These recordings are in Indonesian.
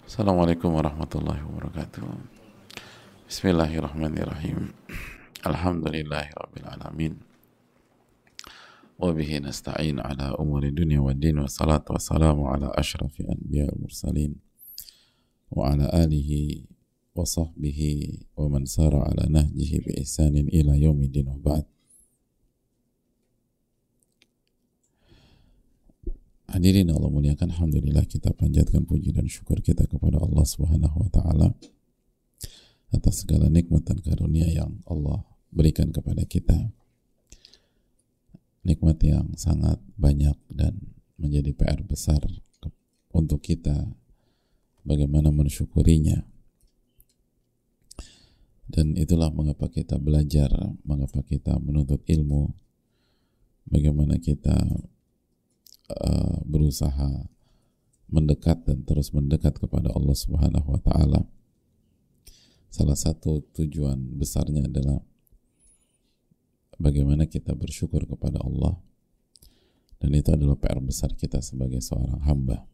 Assalamualaikum warahmatullahi wabarakatuh. Bismillahirrahmanirrahim. Alhamdulillahi rabbil alamin. Wa bihi nasta'in ala umuri dunya wa din, wa salatu wa salamu ala ashrafi anbiya wal mursalin wa ala alihi wa sahbihi wa man sara ala nahjihi bi ihsanin ila yaumidin, wa ba'd. Hadirin Allah muliakan, alhamdulillah kita panjatkan puji dan syukur kita kepada Allah Subhanahu wa taala atas segala nikmat dan karunia yang Allah berikan kepada kita. Nikmat yang sangat banyak dan menjadi PR besar untuk kita bagaimana mensyukurinya. Dan itulah mengapa kita belajar, mengapa kita menuntut ilmu, bagaimana kita berusaha mendekat dan terus mendekat kepada Allah Subhanahu wa taala. Salah satu tujuan besarnya adalah bagaimana kita bersyukur kepada Allah, dan itu adalah PR besar kita sebagai seorang hamba.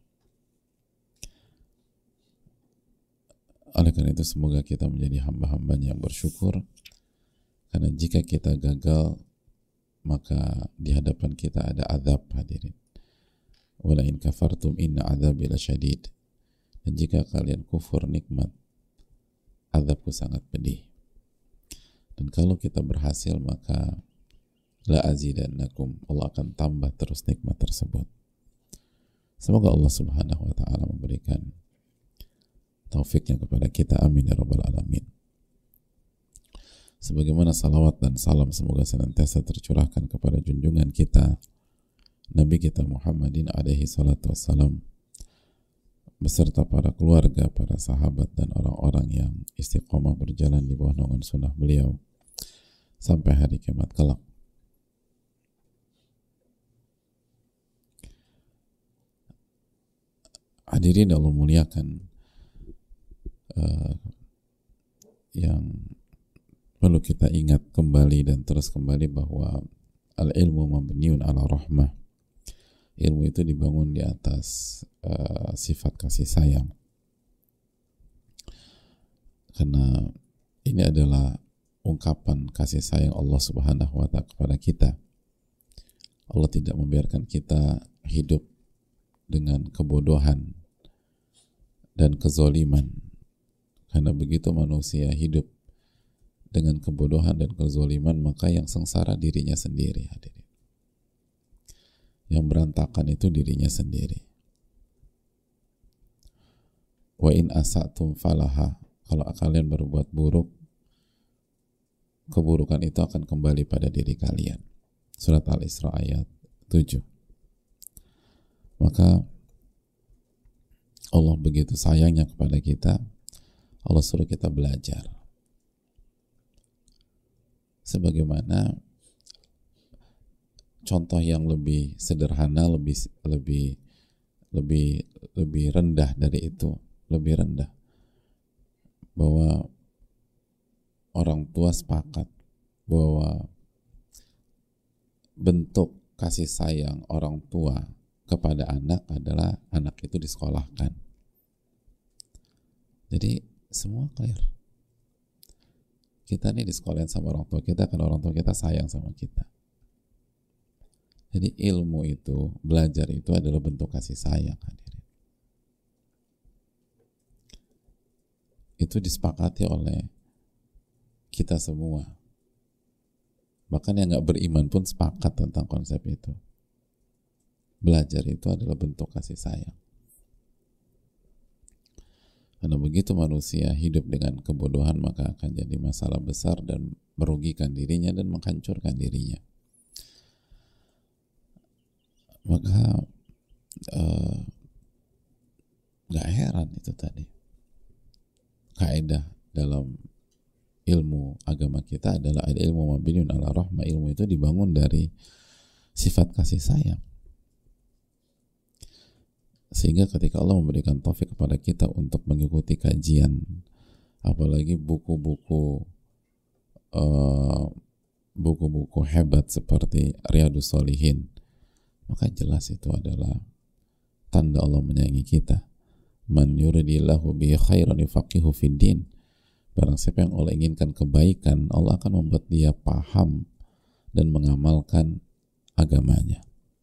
Oleh karena itu semoga kita menjadi hamba-hambanya yang bersyukur, karena jika kita gagal maka di hadapan kita ada azab, hadirin. Wala in kafartum inna adzabi lasyadid. Dan jika kalian kufur nikmat, azabku sangat pedih. Dan kalau kita berhasil maka la azidannakum, Allah akan tambah terus nikmat tersebut. Semoga Allah Subhanahu wa taala memberikan taufiknya kepada kita, amin ya rabbal alamin. Sebagaimana salawat dan salam semoga senantiasa tercurahkan kepada junjungan kita Nabi kita Muhammadin alaihi salatu wassalam, beserta para keluarga, para sahabat, dan orang-orang yang istiqomah berjalan di bawah naungan sunnah beliau sampai hari kiamat kelak. Hadirin Allah muliakan, yang perlu kita ingat kembali dan terus kembali bahwa al-ilmu mabniun ala rahmah. Ilmu itu dibangun di atas sifat kasih sayang, karena ini adalah ungkapan kasih sayang Allah Subhanahu wa ta'ala kepada kita. Allah tidak membiarkan kita hidup dengan kebodohan dan kezoliman, karena begitu manusia hidup dengan kebodohan dan kezoliman maka yang sengsara dirinya sendiri, hadirin. Yang berantakan itu dirinya sendiri. Wa in asatum falaha, kalau kalian berbuat buruk, keburukan itu akan kembali pada diri kalian. Surat Al-Isra ayat 7. Maka Allah begitu sayangnya kepada kita, Allah suruh kita belajar. Sebagaimana contoh yang lebih sederhana, lebih rendah dari itu, lebih rendah, bahwa orang tua sepakat bahwa bentuk kasih sayang orang tua kepada anak adalah anak itu disekolahkan. Jadi semua clear. Kita nih disekolahin sama orang tua kita karena orang tua kita sayang sama kita. Jadi ilmu itu, belajar itu adalah bentuk kasih sayang, hadirin. Itu disepakati oleh kita semua. Bahkan yang gak beriman pun sepakat tentang konsep itu. Belajar itu adalah bentuk kasih sayang. Karena begitu manusia hidup dengan kebodohan maka akan jadi masalah besar dan merugikan dirinya dan menghancurkan dirinya. Maka gak heran itu tadi. Kaidah dalam ilmu agama kita adalah ilmu mabniun ala rahmah. Ilmu itu dibangun dari sifat kasih sayang. Sehingga ketika Allah memberikan taufik kepada kita untuk mengikuti kajian, apalagi buku-buku hebat seperti Riyadhus Shalihin, maka jelas itu adalah tanda Allah menyayangi kita. Man yuridillahu bihi khairan yufaqihu fid din. Barang siapa yang Allah inginkan kebaikan, Allah akan membuat dia paham dan mengamalkan agamanya.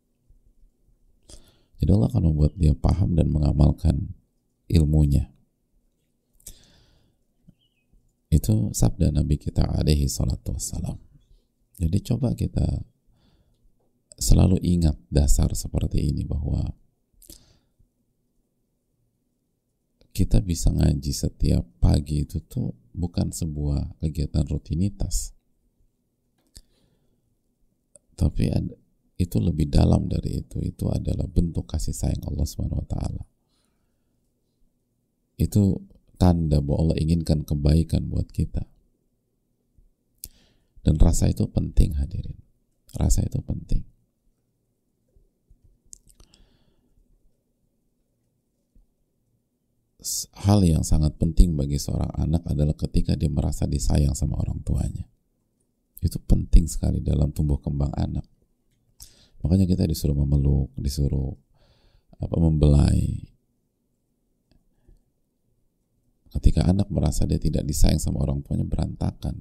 Jadi Allah akan membuat dia paham dan mengamalkan ilmunya. Itu sabda Nabi kita alaihi salatu wassalam. Jadi coba kita selalu ingat dasar seperti ini, bahwa kita bisa ngaji setiap pagi itu tuh bukan sebuah kegiatan rutinitas, tapi itu lebih dalam dari itu. Itu adalah bentuk kasih sayang Allah Subhanahu wa taala. Itu tanda bahwa Allah inginkan kebaikan buat kita. Dan rasa itu penting, hadirin. Rasa itu penting. Hal yang sangat penting bagi seorang anak adalah ketika dia merasa disayang sama orang tuanya. Itu penting sekali dalam tumbuh kembang anak. Makanya kita disuruh memeluk, disuruh membelai. Ketika anak merasa dia tidak disayang sama orang tuanya, berantakan.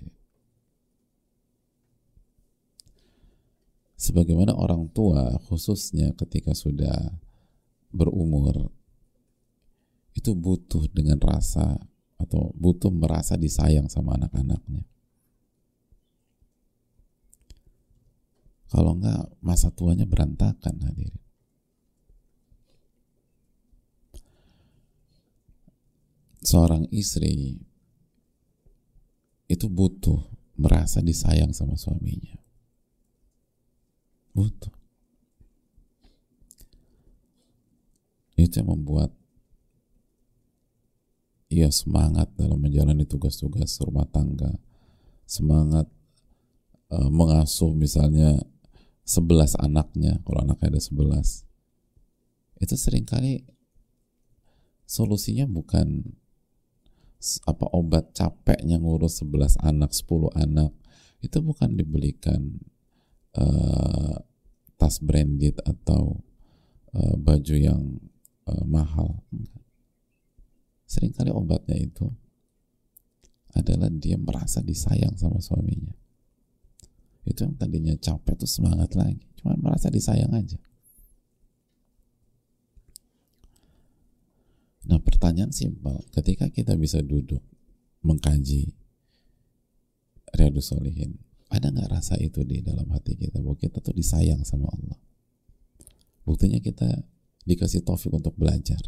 Sebagaimana orang tua, khususnya ketika sudah berumur, itu butuh dengan rasa atau butuh merasa disayang sama anak-anaknya. Kalau enggak, masa tuanya berantakan, hadirin. Seorang istri itu butuh merasa disayang sama suaminya. Butuh. Itu yang membuat ia semangat dalam menjalani tugas-tugas rumah tangga, semangat mengasuh misalnya 11 anaknya, kalau anaknya ada 11. Itu seringkali solusinya bukan obat capeknya ngurus 11 anak, 10 anak. Itu bukan dibelikan tas branded atau baju yang mahal. Seringkali obatnya itu adalah dia merasa disayang sama suaminya. Itu yang tadinya capek tuh semangat lagi, cuma merasa disayang aja. Nah, pertanyaan simpel, ketika kita bisa duduk mengkaji Riyadhus Shalihin, ada nggak rasa itu di dalam hati kita bahwa kita tuh disayang sama Allah? Buktinya kita dikasih taufik untuk belajar.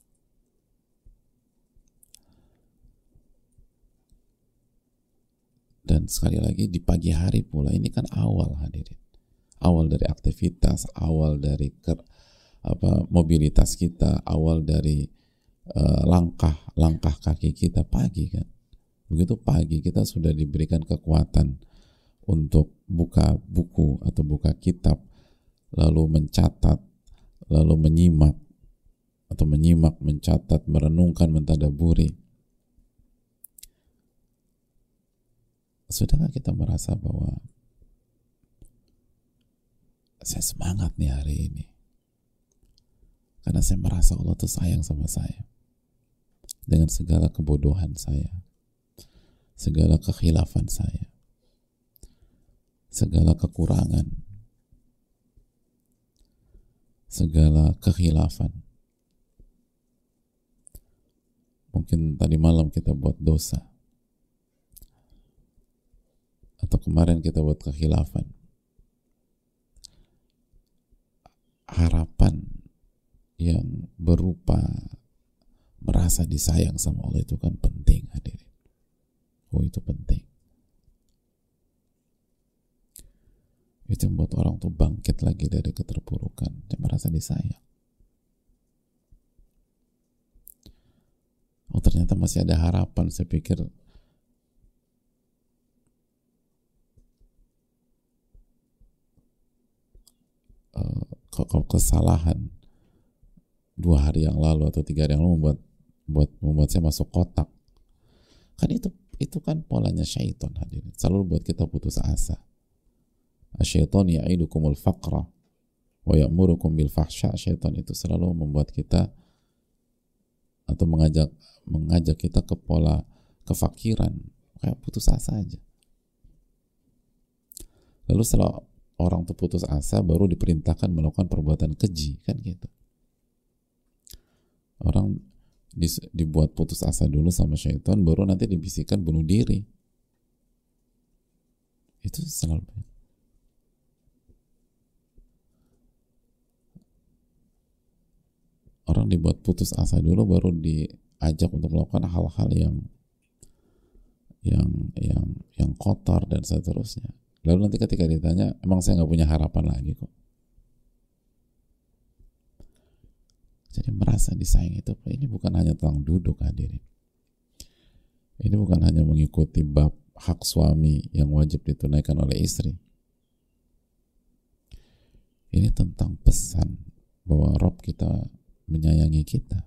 Dan sekali lagi di pagi hari pula, ini kan awal, hadirin. Awal dari aktivitas, awal dari mobilitas kita, awal dari langkah kaki kita pagi kan. Begitu pagi kita sudah diberikan kekuatan untuk buka buku atau buka kitab, lalu mencatat, lalu menyimak, mencatat, merenungkan, mentadaburi. Sudahkah kita merasa bahwa saya semangat nih hari ini karena saya merasa Allah tuh sayang sama saya dengan segala kebodohan saya, segala kekhilafan saya, segala kekurangan, segala kekhilafan. Mungkin tadi malam kita buat dosa, atau kemarin kita buat kekhilafan. Harapan yang berupa merasa disayang sama Allah itu kan penting, hadirin. Oh, itu penting. Itu membuat orang tuh bangkit lagi dari keterpurukan dan merasa disayang. Oh, ternyata masih ada harapan. Saya pikir kesalahan 2 hari yang lalu atau 3 hari yang lalu membuat saya masuk kotak. Kan itu kan polanya syaitan, hadirin. Selalu buat kita putus asa. Asyaiton ya'idukumul faqra wa ya'murukum bil fahsya. Syaitan itu selalu membuat kita atau mengajak kita ke pola kefakiran, kayak putus asa aja. Lalu setelah orang itu putus asa, baru diperintahkan melakukan perbuatan keji, kan gitu. Orang dibuat putus asa dulu sama syaitan, baru nanti dibisikkan bunuh diri. Itu selalu. Orang dibuat putus asa dulu, baru diajak untuk melakukan hal-hal yang kotor dan seterusnya. Lalu nanti ketika ditanya, emang saya nggak punya harapan lagi kok. Jadi merasa disayang itu, ini bukan hanya tentang duduk, hadirin. Ini bukan hanya mengikuti bab hak suami yang wajib ditunaikan oleh istri. Ini tentang pesan bahwa Rabb kita menyayangi kita.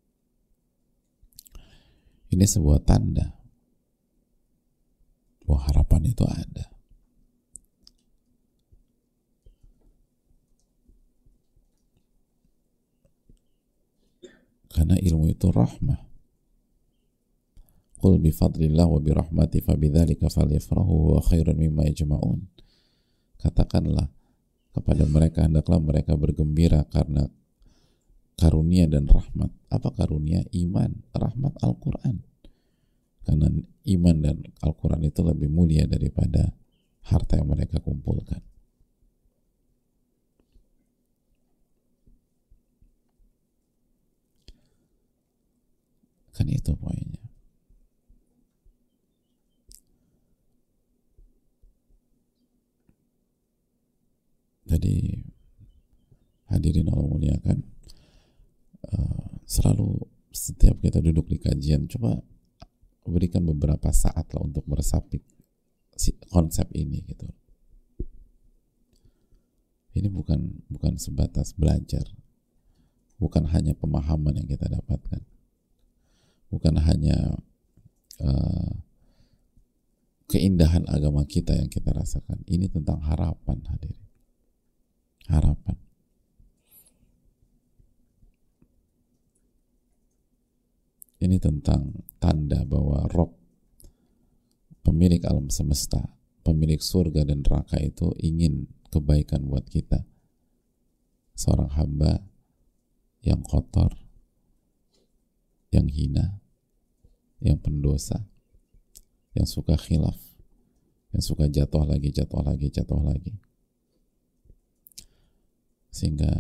Ini sebuah tanda bahwa harapan itu ada. Karena ilmu itu rahmah. Qul bifadlillah wa birahmati fabidzalika falyafrahu wa khairun mimma yajma'un. Katakanlah kepada mereka, hendaklah mereka bergembira karena karunia dan rahmat. Apa karunia? Iman, rahmat Al-Quran. Karena iman dan Al-Quran itu lebih mulia daripada harta yang mereka kumpulkan. Kan itu poinnya. Jadi hadirin Allah muliakan, selalu setiap kita duduk di kajian, coba berikan beberapa saat lah untuk meresapi konsep ini gitu. Ini bukan sebatas belajar, bukan hanya pemahaman yang kita dapatkan, bukan hanya keindahan agama kita yang kita rasakan. Ini tentang harapan, hadirin. Harapan. Ini tentang tanda bahwa Rabb, pemilik alam semesta, pemilik surga dan neraka itu ingin kebaikan buat kita. Seorang hamba yang kotor, yang hina, yang pendosa, yang suka khilaf, yang suka jatuh lagi. Sehingga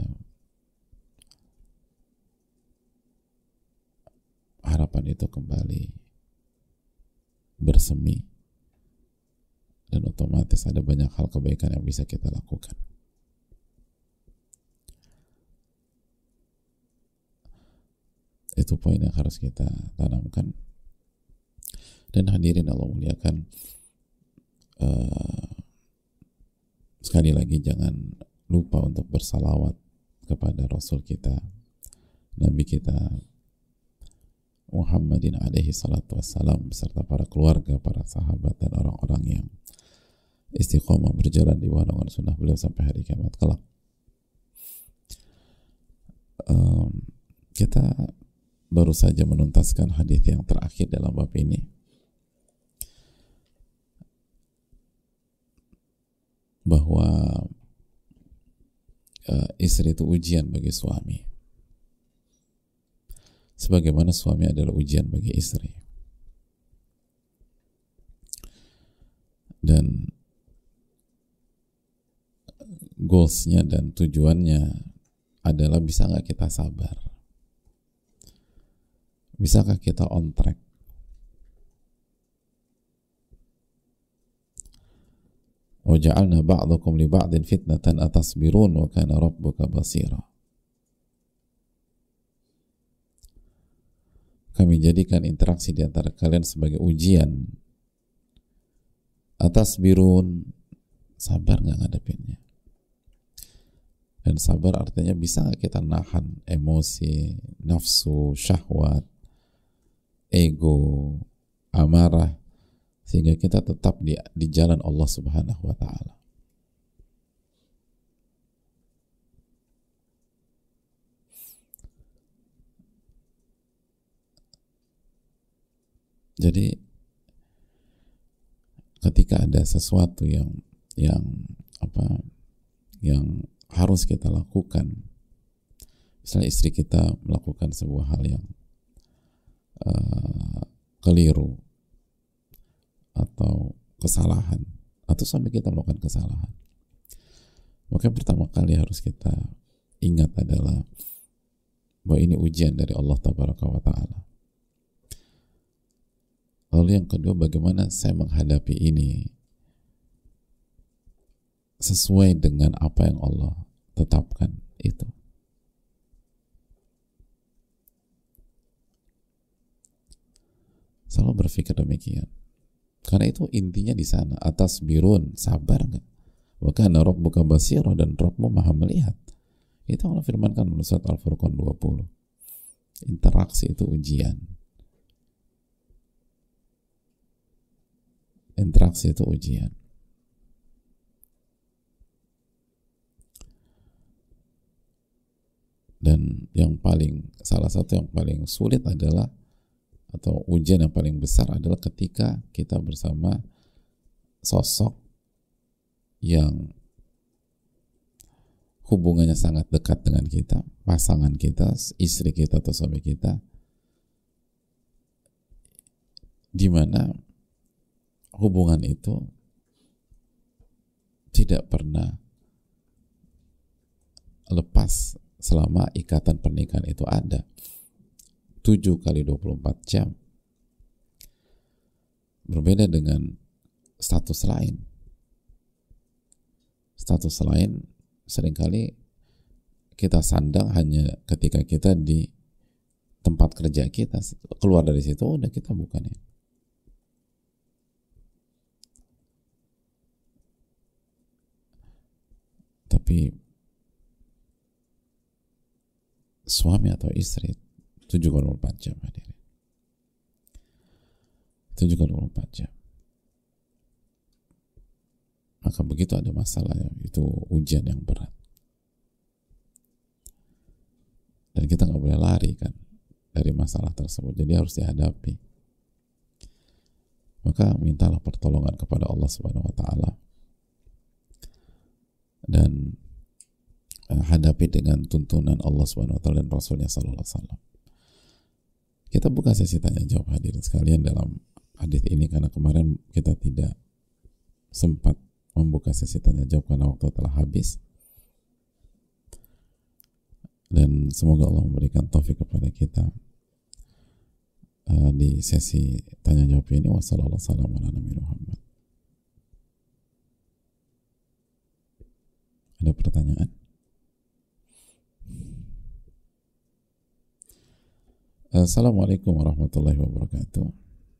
harapan itu kembali bersemi, dan otomatis ada banyak hal kebaikan yang bisa kita lakukan. Itu poin yang harus kita tanamkan. Dan hadirin Allah muliakan, sekali lagi jangan lupa untuk bersalawat kepada Rasul kita, Nabi kita Muhammadin alaihi salatu wassalam, serta para keluarga, para sahabat, dan orang-orang yang istiqomah berjalan di bawah naungan sunnah beliau sampai hari kiamat kelak. Kita baru saja menuntaskan hadis yang terakhir dalam bab ini, bahwa istri itu ujian bagi suami, sebagaimana suami adalah ujian bagi istri. Dan goalsnya dan tujuannya adalah, bisa nggak kita sabar? Bisakah kita on track? وَجَعَلْنَا بَعْضَكُمْ لِبَعْضٍ فِتْنَةً أَتَصْبِرُونَ وَكَانَ رَبُّكَ بَصِيرًا. Kami jadikan interaksi di antara kalian sebagai ujian. Atasbirun, sabar nggak ngadepinnya? Dan sabar artinya, bisa nggak kita nahan emosi, nafsu, syahwat, ego, amarah, sehingga kita tetap di jalan Allah Subhanahu wa Ta'ala. Jadi ketika ada sesuatu yang apa yang harus kita lakukan, misalnya istri kita melakukan sebuah hal yang keliru atau kesalahan, atau sampai kita melakukan kesalahan, maka yang pertama kali harus kita ingat adalah bahwa ini ujian dari Allah Tabaraka wa Ta'ala. Lalu yang kedua, bagaimana saya menghadapi ini sesuai dengan apa yang Allah tetapkan itu. Selalu berpikir demikian. Karena itu intinya di sana, atas birun, sabar nggak? Wa kana rabbuka basira, dan Rabbmu maha melihat. Itu Allah firmankan dalam surat Al-Furqan 20. Interaksi itu ujian. Interaksi itu ujian. Dan salah satu yang paling sulit adalah, atau ujian yang paling besar adalah ketika kita bersama sosok yang hubungannya sangat dekat dengan kita, pasangan kita, istri kita atau suami kita, di mana hubungan itu tidak pernah lepas selama ikatan pernikahan itu ada. 7 kali 24 jam. Berbeda dengan status lain. Status lain seringkali kita sandang hanya ketika kita di tempat kerja kita. Keluar dari situ udah kita bukan ya. Tapi suami atau istri 7/24 jam hadirin. 7/24 jam. Maka begitu ada masalah, itu ujian yang berat. Dan kita nggak boleh lari kan dari masalah tersebut. Jadi harus dihadapi. Maka mintalah pertolongan kepada Allah Subhanahu wa Ta'ala. Dan hadapi dengan tuntunan Allah Subhanahu wa Ta'ala dan Rasulnya Sallallahu Alaihi Wasallam. Kita buka sesi tanya jawab hadirin sekalian dalam hadis ini, karena kemarin kita tidak sempat membuka sesi tanya jawab karena waktu telah habis. Dan semoga Allah memberikan taufik kepada kita di sesi tanya jawab ini. Wassalamualaikum warahmatullahi wabarakatuh. Ada pertanyaan? Assalamualaikum warahmatullahi wabarakatuh.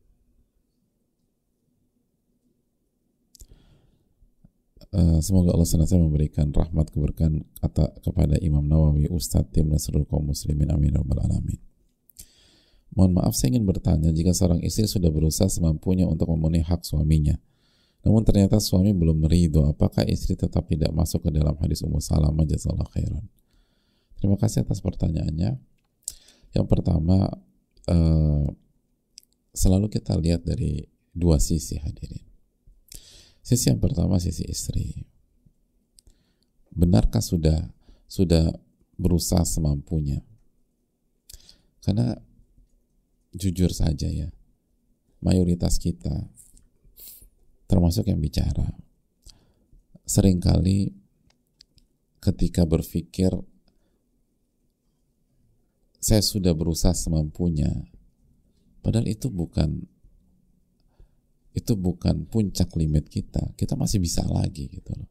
Semoga Allah senantiasa memberikan rahmat keberkahan kepada Imam Nawawi, Ustadz, tim dan seluruh kaum muslimin, amin ya rabbal alamin. Mohon maaf, saya ingin bertanya, jika seorang istri sudah berusaha semampunya untuk memenuhi hak suaminya, namun ternyata suami belum ridho, apakah istri tetap tidak masuk ke dalam hadis Ummu Salamah, jazakallahu khairan? Terima kasih atas pertanyaannya. Yang pertama, selalu kita lihat dari dua sisi hadirin. Sisi yang pertama, sisi istri. Benarkah sudah berusaha semampunya? Karena jujur saja ya, mayoritas kita, termasuk yang bicara, seringkali ketika berpikir saya sudah berusaha semampunya, padahal itu bukan puncak limit kita. Kita masih bisa lagi gitu loh.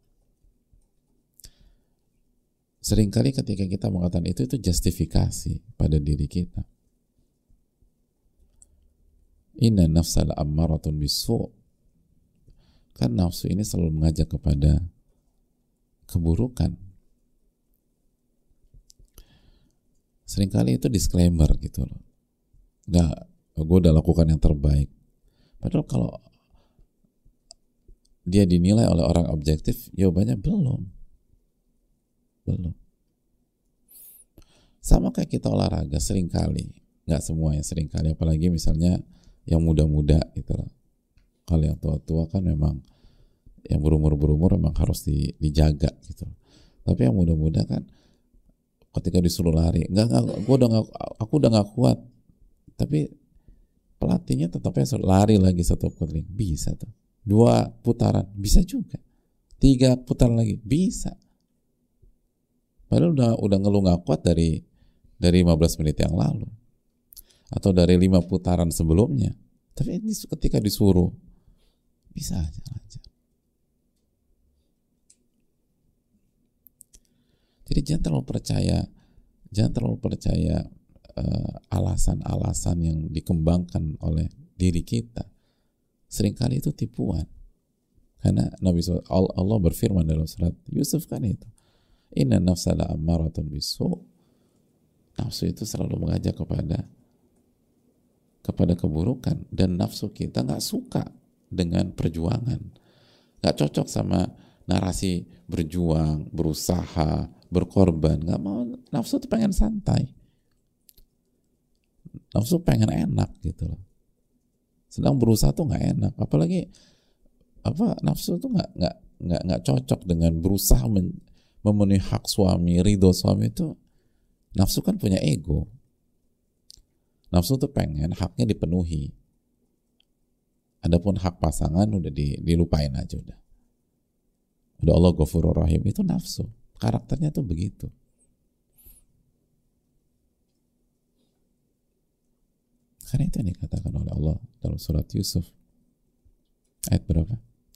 Seringkali ketika kita mengatakan itu justifikasi pada diri kita. Inna nafsal ammaratun bisu'. Kan nafsu ini selalu mengajak kepada keburukan. Seringkali itu disclaimer gitu loh. Nggak, gue udah lakukan yang terbaik. Padahal kalau dia dinilai oleh orang objektif, jawabannya belum. Sama kayak kita olahraga, seringkali, nggak semuanya, seringkali, apalagi misalnya yang muda-muda gitu loh. Kalau yang tua-tua kan memang, yang berumur memang harus dijaga gitu. Tapi yang muda-muda kan ketika disuruh lari, enggak, aku udah nggak kuat. Tapi pelatihnya tetapnya lari lagi 1 kali, bisa tuh. 2 putaran bisa juga. 3 putaran lagi bisa. Padahal udah ngeluh nggak kuat dari 15 menit yang lalu atau dari 5 putaran sebelumnya. Tapi ini ketika disuruh bisa aja lancar. Jadi jangan terlalu percaya alasan-alasan yang dikembangkan oleh diri kita. Seringkali itu tipuan. Karena Allah berfirman dalam surat Yusuf kan itu, inna nafsa la'ammaratun bisu'. Nafsu itu selalu mengajak kepada keburukan, dan nafsu kita nggak suka dengan perjuangan, nggak cocok sama narasi berjuang, berusaha, berkorban. Nggak mau. Nafsu tuh pengen santai, nafsu pengen enak gitu loh. Sedang berusaha tuh nggak enak, apalagi nafsu tuh nggak cocok dengan berusaha memenuhi hak suami, ridho suami. Itu nafsu kan punya ego. Nafsu tuh pengen haknya dipenuhi. Adapun hak pasangan udah dilupain aja udah. Udah Allah Ghafurur Rahim, itu nafsu. Karakternya tuh begitu. Karena itu yang dikatakan oleh Allah dalam surat Yusuf. Ayat berapa?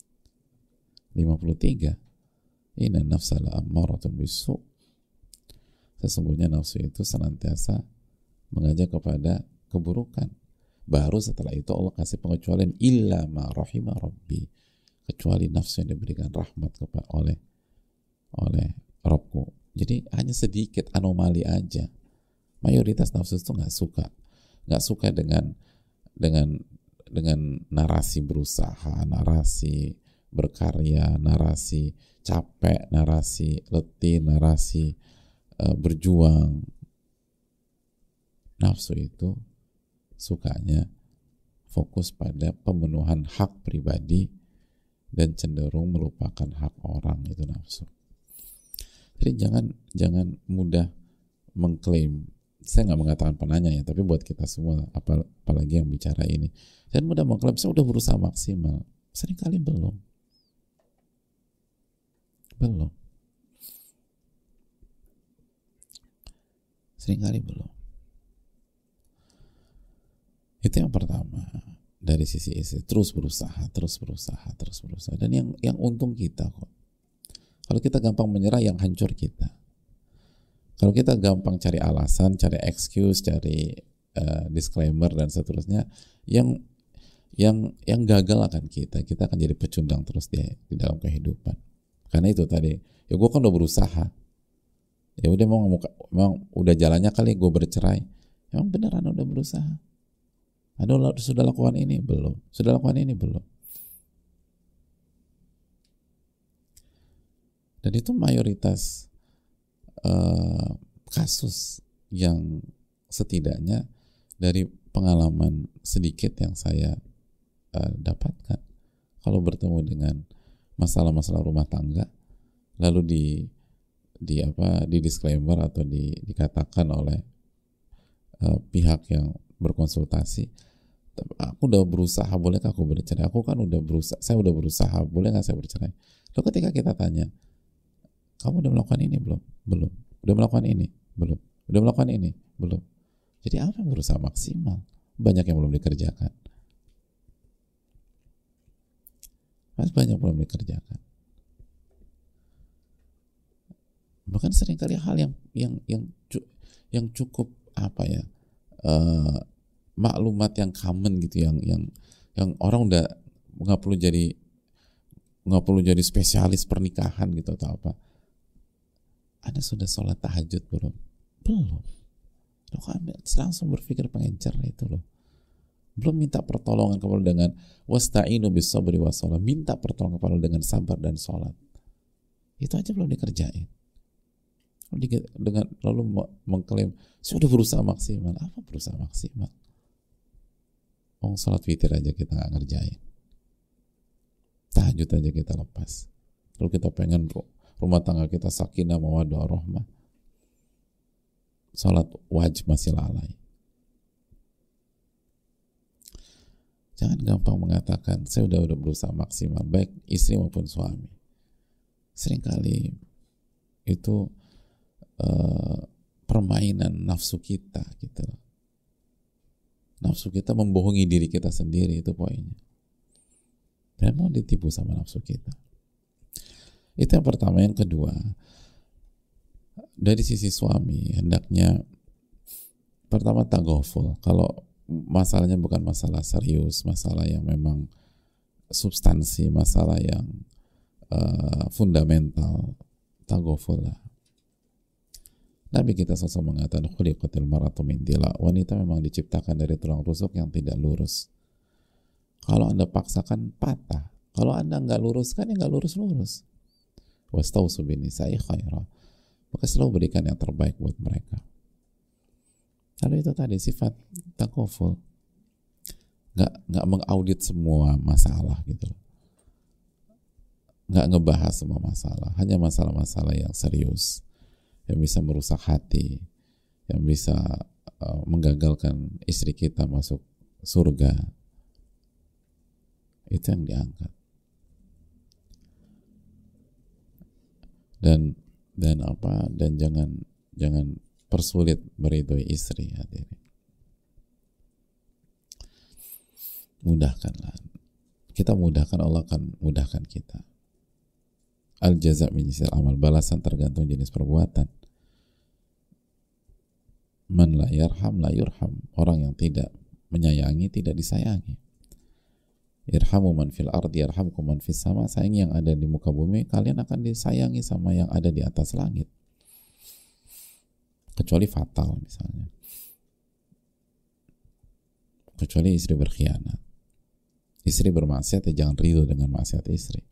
53. Inna nafsa la'ammaratun bisu'. Sesungguhnya nafsu itu senantiasa mengajak kepada keburukan. Baru setelah itu Allah kasih pengecualian, illa ma rahima rabbi, kecuali nafsu yang diberikan rahmat oleh Rabbku. Jadi hanya sedikit anomali aja. Mayoritas nafsu itu nggak suka dengan narasi berusaha, narasi berkarya, narasi capek, narasi letih, narasi berjuang. Nafsu itu sukanya fokus pada pemenuhan hak pribadi dan cenderung melupakan hak orang. Itu nafsu. Jadi jangan mudah mengklaim. Saya nggak mengatakan penanya ya, tapi buat kita semua, apalagi yang bicara ini, dan mudah mengklaim saya udah berusaha maksimal. Seringkali belum. Seringkali belum. Itu yang pertama, dari sisi istri, terus berusaha. Dan yang untung kita kok. Kalau kita gampang menyerah, yang hancur kita. Kalau kita gampang cari alasan, cari excuse, cari disclaimer dan seterusnya, yang gagal akan kita akan jadi pecundang terus di dalam kehidupan. Karena itu tadi, ya gue kan udah berusaha. Ya udah mau udah jalannya kali gue bercerai. Emang beneran udah berusaha? Sudah lakukan ini belum? Sudah lakukan ini belum? Dan itu mayoritas kasus yang setidaknya dari pengalaman sedikit yang saya dapatkan. Kalau bertemu dengan masalah-masalah rumah tangga, lalu di disclaimer atau dikatakan oleh pihak yang berkonsultasi, aku udah berusaha, bolehkah aku bercerai? Saya udah berusaha, boleh nggak saya bercerai? Lalu ketika kita tanya, kamu udah melakukan ini belum? Belum. Udah melakukan ini? Belum. Udah melakukan ini? Belum. Jadi apa yang berusaha maksimal? Banyak yang belum dikerjakan. Banyak belum dikerjakan. Bahkan seringkali hal yang cukup maklumat yang common gitu, yang orang udah nggak perlu jadi spesialis pernikahan gitu atau apa. Anda sudah sholat tahajud belum? Belum. Lo kan langsung berpikir pengen cerai itu loh. Belum minta pertolongan kepada dengan wasta'inu bis-sabri was-shalah, minta pertolongan kepada dengan sabar dan sholat. Itu aja belum dikerjain. Lalu mengklaim sudah berusaha maksimal. Apa berusaha maksimal? Sholat witir aja kita nggak ngerjain, tahajud aja kita lepas. Lalu kita pengen rumah tangga kita sakinah mawaddah warahmah, sholat wajib masih lalai. Jangan gampang mengatakan saya udah berusaha maksimal, baik istri maupun suami. Seringkali itu permainan nafsu kita gitu. Nafsu kita membohongi diri kita sendiri, itu poinnya. Dan mau ditipu sama nafsu kita. Itu yang pertama. Yang kedua, dari sisi suami hendaknya pertama taghaful. Kalau masalahnya bukan masalah serius, masalah yang memang substansi, masalah yang fundamental, taghaful lah. Nabi kita SAW mengatakan khuliqatil mar'atu min dila, wanita memang diciptakan dari tulang rusuk yang tidak lurus. Kalau Anda paksakan patah, kalau Anda nggak luruskan ya nggak lurus-lurus. Wastausu binisa'i khaira, maka selalu berikan yang terbaik buat mereka. Lalu itu tadi sifat taghaful, nggak mengaudit semua masalah gitu, nggak ngebahas semua masalah, hanya masalah-masalah yang serius, yang bisa merusak hati, yang bisa menggagalkan istri kita masuk surga. Itu yang diangkat. Dan jangan persulit meridhoi istri, hadirin. Mudahkanlah. Kita mudahkan, Allah akan mudahkan kita. Al jaza' min jinsil amal, balasan tergantung jenis perbuatan. Man la yarham la yurham, orang yang tidak menyayangi tidak disayangi. Irhamu man fil ardi yarhamkum man fis sama, sayangi yang ada di muka bumi, kalian akan disayangi sama yang ada di atas langit. Kecuali fatal misalnya, kecuali istri berkhianat, istri bermaksiat, ya jangan ridho dengan maksiat istri.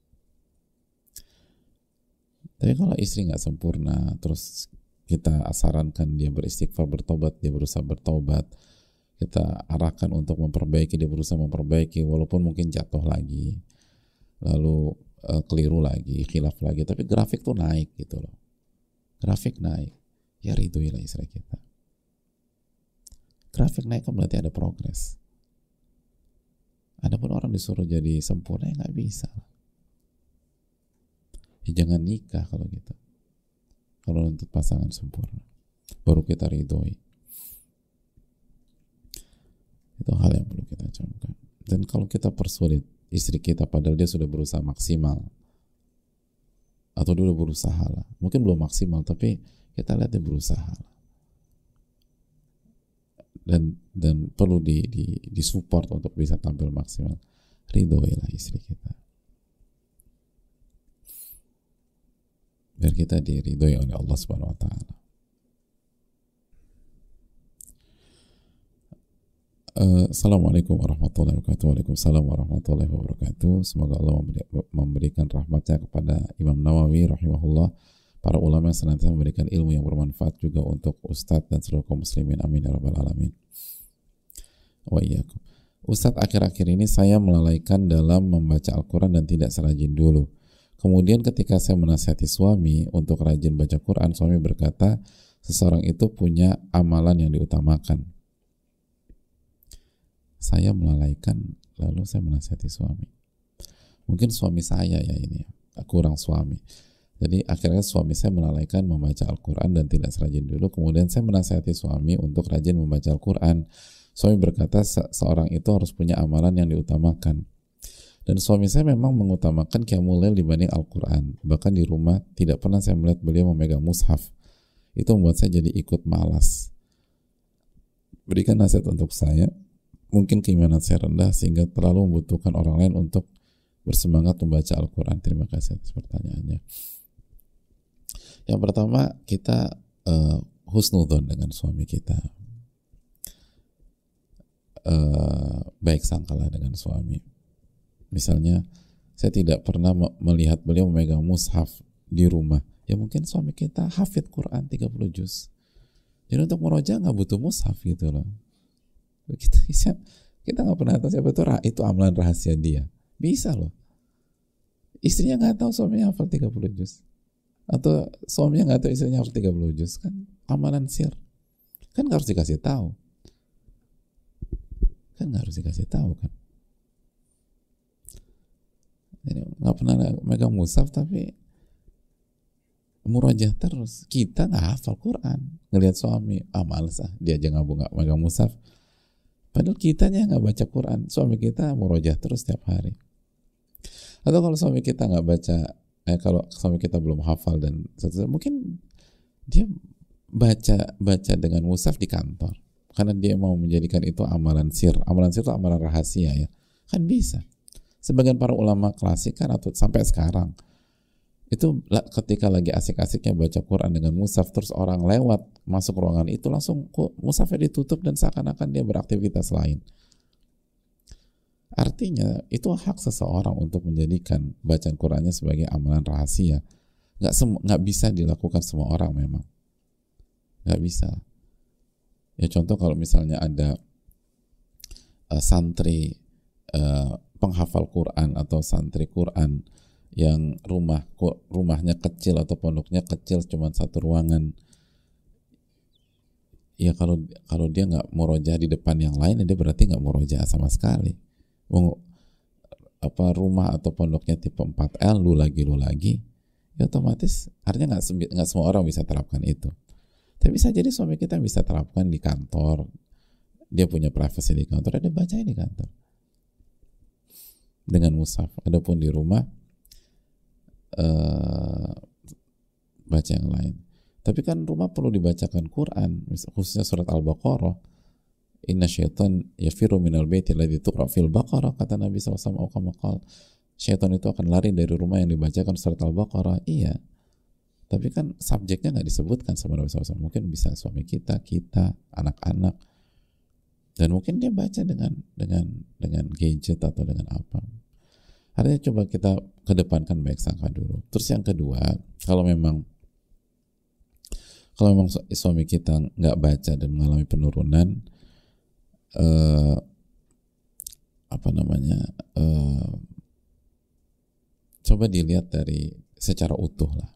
Tapi kalau istri nggak sempurna, terus kita sarankan dia beristighfar, bertobat, dia berusaha bertobat, kita arahkan untuk memperbaiki, dia berusaha memperbaiki, walaupun mungkin jatuh lagi, lalu keliru lagi, khilaf lagi, tapi grafik tuh naik gitu loh, grafik naik, ya ridhoilah istri kita. Grafik naik kan berarti ada progres. Adapun orang disuruh jadi sempurna, ya nggak bisa. Ya jangan nikah kalau gitu. Kalau untuk pasangan sempurna, baru kita ridhoi. Itu hal yang perlu kita camkan. Dan kalau kita persulit istri kita padahal dia sudah berusaha maksimal, atau dia udah berusaha lah, mungkin belum maksimal tapi kita lihat dia berusaha lah. Dan perlu di support untuk bisa tampil maksimal. Ridhoilah istri kita, biar kita diridhoi oleh Allah Subhanahu wa taala. Assalamualaikum warahmatullahi wabarakatuh. Waalaikumsalam warahmatullahi wabarakatuh. Semoga Allah memberikan rahmatnya kepada Imam Nawawi rahimahullah, para ulama yang senantiasa memberikan ilmu yang bermanfaat juga untuk Ustadz dan seluruh kaum muslimin. Amin ya rabbal alamin. Wa iyyakum. Ustadz, akhir-akhir ini saya melalaikan dalam membaca Al-Quran dan tidak serajin dulu. Kemudian ketika saya menasihati suami untuk rajin baca Quran, suami berkata seseorang itu punya amalan yang diutamakan. Saya melalaikan, lalu saya menasihati suami. Mungkin suami saya ya ini, kurang suami. Jadi akhirnya suami saya melalaikan membaca Al-Quran dan tidak serajin dulu. Kemudian saya menasihati suami untuk rajin membaca Al-Quran. Suami berkata seorang itu harus punya amalan yang diutamakan. Dan suami saya memang mengutamakan qiyamul lail dibanding Al-Quran. Bahkan di rumah tidak pernah saya melihat beliau memegang mushaf. Itu membuat saya jadi ikut malas. Berikan nasihat untuk saya. Mungkin keimanan saya rendah sehingga terlalu membutuhkan orang lain untuk bersemangat membaca Al-Quran. Terima kasih atas pertanyaannya. Yang pertama, kita husnudzon dengan suami kita. Baik sangkalah dengan suami. Misalnya, saya tidak pernah melihat beliau memegang mushaf di rumah. Ya mungkin suami kita hafidh Quran 30 juz. Jadi untuk murojaah nggak butuh mushaf gitu loh. Kita Kita nggak pernah tahu siapa itu amalan rahasia dia. Bisa loh. Istrinya nggak tahu suaminya hafal 30 juz. Atau suaminya nggak tahu istrinya hafal 30 juz. Kan amalan sir. Kan nggak harus dikasih tahu. Kan nggak harus dikasih tahu kan. Jadi nggak pernah megang mushaf tapi murajah terus. Kita nggak hafal Quran. Ngelihat suami, males dia aja nggak megang mushaf. Padahal kitanya nggak baca Quran, suami kita murajah terus setiap hari. Atau kalau suami kita nggak baca, kalau suami kita belum hafal dan mungkin dia baca dengan mushaf di kantor, karena dia mau menjadikan itu amalan sir. Amalan sir itu amalan rahasia ya, kan bisa. Sebagian para ulama klasik kan atau sampai sekarang itu ketika lagi asik-asiknya baca Quran dengan mushaf, terus orang lewat masuk ruangan itu langsung mushafnya ditutup dan seakan-akan dia beraktivitas lain. Artinya itu hak seseorang untuk menjadikan bacaan Qurannya sebagai amalan rahasia. Nggak bisa dilakukan semua orang memang. Nggak bisa. Ya contoh kalau misalnya ada santri penghafal Quran atau santri Quran yang rumahnya kecil atau pondoknya kecil, cuma satu ruangan, ya kalau dia nggak murojaah di depan yang lain, dia berarti nggak murojaah sama sekali. Rumah atau pondoknya tipe 4L, lu lagi, ya otomatis artinya nggak semua orang bisa terapkan itu. Tapi bisa jadi suami kita bisa terapkan di kantor, dia punya privasi di kantor, dia bacain di kantor dengan mushaf. Adapun di rumah baca yang lain. Tapi kan rumah perlu dibacakan Quran, khususnya surat Al-Baqarah. Inna syaitan yafiru minal baiti alladzi tuqra fil Baqarah, kata Nabi SAW. Syaitan itu akan lari dari rumah yang dibacakan surat Al-Baqarah. Iya. Tapi kan subjeknya nggak disebutkan sama Nabi SAW. Mungkin bisa suami kita, anak-anak, dan mungkin dia baca dengan gadget atau dengan apa. Artinya coba kita kedepankan baik sangka dulu. Terus yang kedua, kalau memang suami kita nggak baca dan mengalami penurunan, coba dilihat dari secara utuh lah.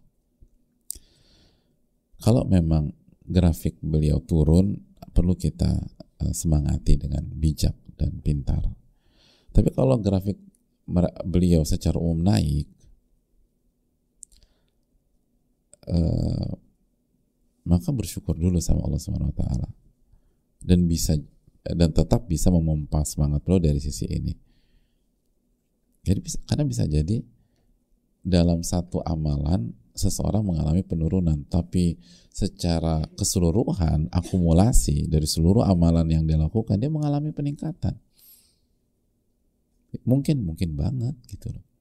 Kalau memang grafik beliau turun, perlu kita semangati dengan bijak dan pintar. Tapi kalau grafik beliau secara umum naik, maka bersyukur dulu sama Allah Subhanahu Wa Taala, dan tetap bisa memompa semangat beliau dari sisi ini. Jadi karena bisa jadi dalam satu amalan seseorang mengalami penurunan, tapi secara keseluruhan akumulasi dari seluruh amalan yang dia lakukan, dia mengalami peningkatan. Mungkin banget gitu loh.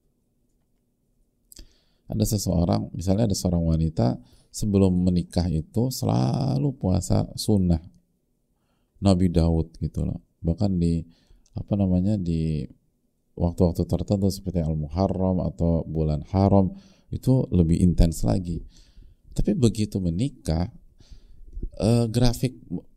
Ada seseorang, misalnya ada seorang wanita sebelum menikah itu selalu puasa sunnah Nabi Daud gitu loh. Bahkan di di waktu-waktu tertentu seperti Al-Muharram atau bulan haram itu lebih intens lagi. Tapi begitu menikah, grafik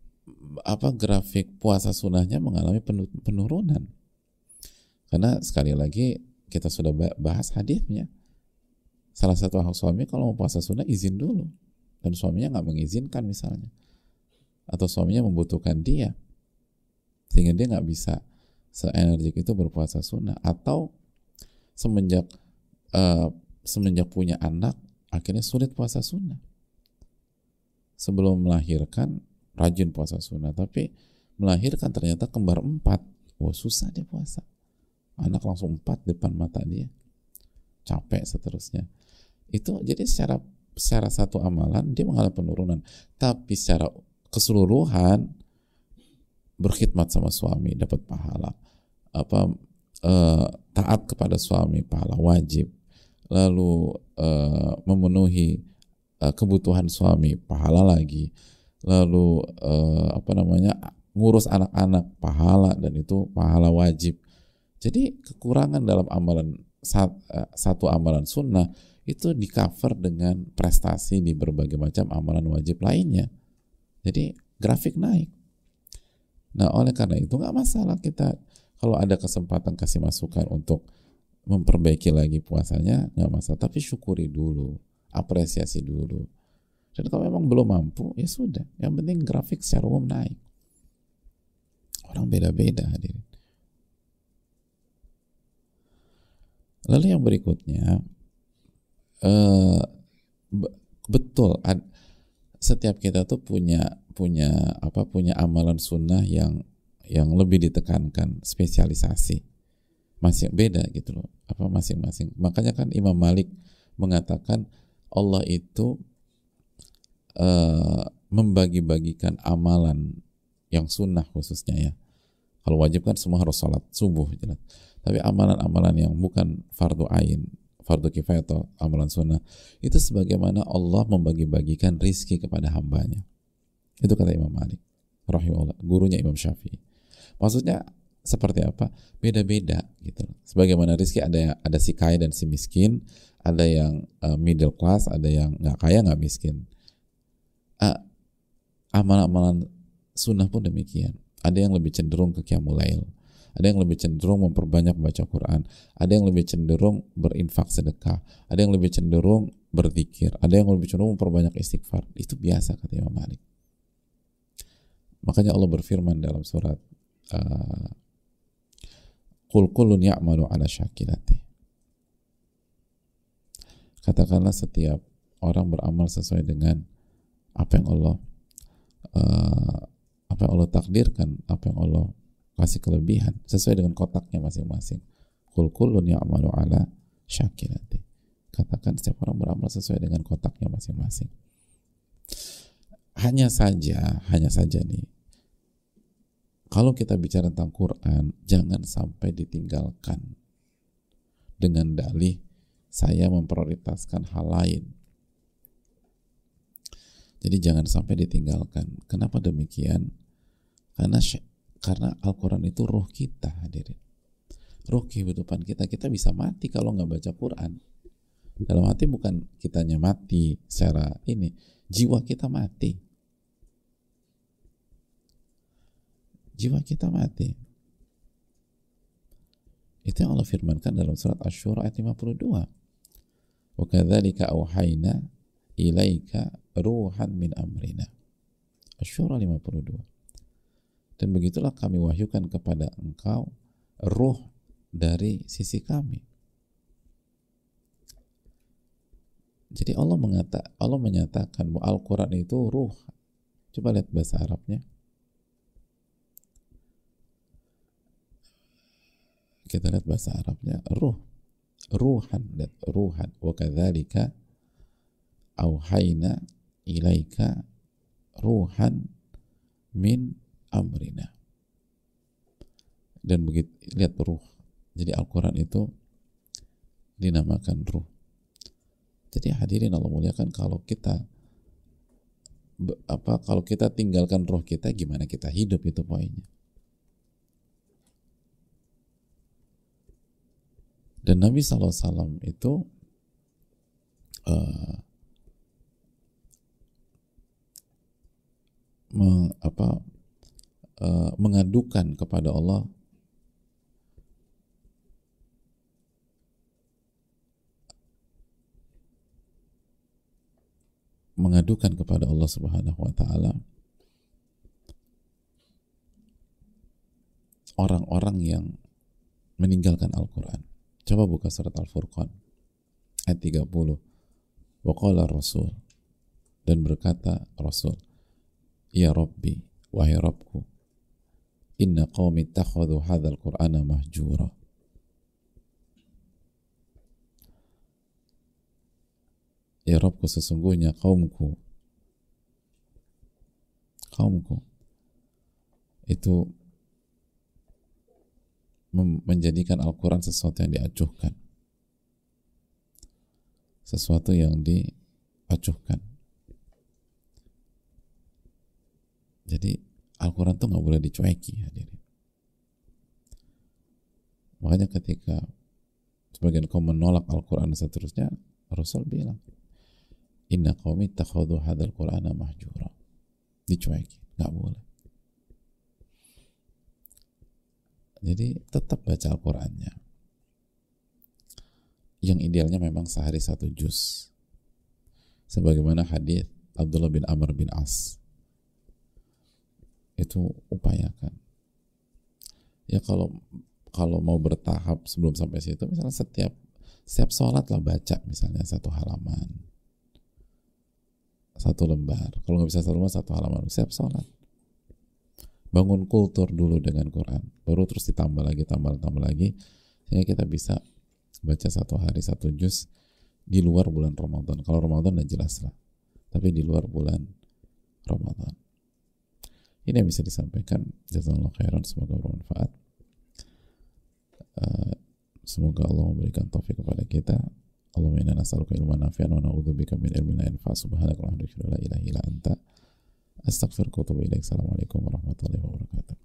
puasa sunnahnya mengalami penurunan. Karena sekali lagi kita sudah bahas hadisnya. Salah satu hak suami kalau mau puasa sunnah izin dulu, dan suaminya nggak mengizinkan misalnya, atau suaminya membutuhkan dia sehingga dia nggak bisa se-energik itu berpuasa sunnah, atau semenjak punya anak akhirnya sulit puasa sunnah. Sebelum melahirkan rajin puasa sunnah, tapi melahirkan ternyata kembar 4, susah dia puasa. Anak langsung 4 depan mata dia, capek seterusnya. Itu jadi secara satu amalan dia mengalami penurunan, tapi secara keseluruhan berkhidmat sama suami dapat pahala, taat kepada suami pahala wajib, lalu memenuhi kebutuhan suami pahala lagi, lalu ngurus anak-anak pahala, dan itu pahala wajib. Jadi kekurangan dalam amalan satu amalan sunnah itu di cover dengan prestasi di berbagai macam amalan wajib lainnya. Jadi grafik naik. Nah oleh karena itu nggak masalah kita Kalau ada kesempatan kasih masukan untuk memperbaiki lagi puasanya, nggak masalah. Tapi syukuri dulu, apresiasi dulu. Dan kalau memang belum mampu, ya sudah. Yang penting grafik secara umum naik. Orang beda-beda hadirin. Lalu yang berikutnya, betul, setiap kita tuh punya amalan sunnah yang lebih ditekankan, spesialisasi. Masih beda gitu loh, masing-masing. Makanya kan Imam Malik mengatakan Allah itu membagi-bagikan amalan yang sunnah khususnya ya. Kalau wajib kan semua harus sholat subuh jelas. Tapi amalan-amalan yang bukan fardu ain, fardu kifayah atau amalan sunnah, itu sebagaimana Allah membagi-bagikan rizki kepada hambanya. Itu kata Imam Malik rahimahullah, gurunya Imam Syafi'i. Maksudnya seperti apa? Beda-beda gitu. Sebagaimana rizki ada si kaya dan si miskin, ada yang middle class, ada yang nggak kaya nggak miskin. Amalan-amalan sunnah pun demikian. Ada yang lebih cenderung ke qiyamul lail, ada yang lebih cenderung memperbanyak baca Quran, ada yang lebih cenderung berinfak sedekah, ada yang lebih cenderung berzikir, ada yang lebih cenderung memperbanyak istighfar. Itu biasa kata Imam Malik. Makanya Allah berfirman dalam surat Qul kullun ya'malu ala syakilati. Katakanlah setiap orang beramal sesuai dengan apa yang Allah takdirkan, apa yang Allah kasih kelebihan sesuai dengan kotaknya masing-masing. Qul kullun ya'malu ala syakilati. Katakan setiap orang beramal sesuai dengan kotaknya masing-masing. Hanya saja nih, kalau kita bicara tentang Quran, jangan sampai ditinggalkan dengan dalih saya memprioritaskan hal lain. Jadi jangan sampai ditinggalkan. Kenapa demikian? Karena Al-Quran itu ruh kita hadirin. Ruh kehidupan kita. Kita bisa mati kalau nggak baca Quran. Dalam hati bukan kitanya mati secara ini, jiwa kita mati. Jiwa kita mati. Itu yang Allah firmankan dalam surat Asy-Syura ayat 52. Wa kadzalika auhayna ilaika ruhan min amrina. Asy-Syura 52. Dan begitulah kami wahyukan kepada engkau ruh dari sisi kami. Jadi Allah menyatakan bahwa Al-Quran itu ruh. Coba lihat bahasa Arabnya. Kita lihat bahasa Arabnya, ruh. Ruhan, lihat ruhan. Wa kadzalika auhayna ilaika ruhan min amrina. Dan begitu, lihat ruh. Jadi Al-Quran itu dinamakan ruh. Jadi hadirin Allah muliakan, kalau kita tinggalkan ruh kita, gimana kita hidup, itu poinnya. Dan Nabi SAW itu mengadukan kepada Allah Subhanahu wa ta'ala orang-orang yang meninggalkan Al-Quran. Coba buka surat Al-Furqan ayat 30. Wa qala Rasul, dan berkata Rasul, ya Rabbi, wahai Rabbku, inna qaumi ittakhadhu hadzal Qur'ana mahjura. Ya Rabbku, sesungguhnya kaumku itu menjadikan Al-Quran sesuatu yang diacuhkan, sesuatu yang diacuhkan. Jadi Al-Quran itu nggak boleh dicueki hadirin. Makanya ketika sebagian kaum menolak Al-Quran dan seterusnya, Rasul bilang, inna qaumi ittakhadhu hadzal Qur'ana mahjura. Dicueki, nggak boleh. Jadi tetap baca Al-Qur'annya. Yang idealnya memang sehari 1 juz. Sebagaimana hadis Abdullah bin Amr bin As. Itu upayakan. Ya kalau mau bertahap sebelum sampai situ, misalnya setiap sholat lah baca misalnya 1 halaman, 1 lembar. Kalau nggak bisa 1 lembar, 1 halaman. Setiap sholat. Bangun kultur dulu dengan Quran, baru terus ditambah lagi, tambah lagi, sehingga kita bisa baca 1 hari 1 juz di luar bulan Ramadan. Kalau Ramadan udah jelas lah, tapi di luar bulan Ramadan. Ini yang bisa disampaikan. Jazakallahu khairan, semoga bermanfaat. Semoga Allah memberikan taufik kepada kita. Allahumma inna nas'aluka ilman nafi'an wa na'udzubika min ilmin la yanfa'. Subhanaka la ilaha illa anta astaghfiruka wa atubu ilaik. Assalamualaikum warahmatullahi wabarakatuh.